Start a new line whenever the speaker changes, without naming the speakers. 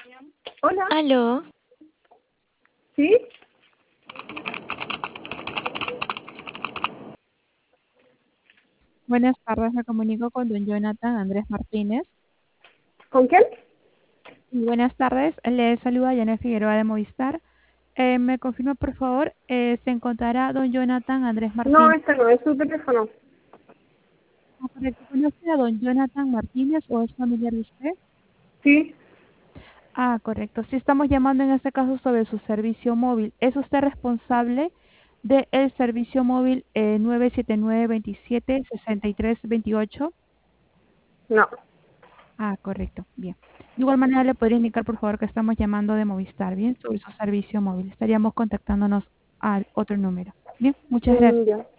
Hola,
Aló,
¿sí?
Buenas tardes, me comunico con don Jonathan Andrés Martínez.
¿Con quién?
Y buenas tardes, le saluda Janet Figueroa de Movistar. ¿Me confirma, por favor, se encontrará don Jonathan Andrés
No,
Martínez?
este no, es su teléfono.
Ah, correcto. ¿Conoce a don Jonathan Martínez o es familiar de usted?
Sí,
Ah, correcto. Sí, estamos llamando en este caso sobre su servicio móvil. ¿Es usted responsable del servicio móvil 979-27-6328?
no.
Ah, correcto. Bien. De igual manera, le podría indicar, por favor, que estamos llamando de Movistar, ¿bien? Sobre su servicio móvil. Estaríamos contactándonos al otro número. Bien, muchas gracias.
Ya.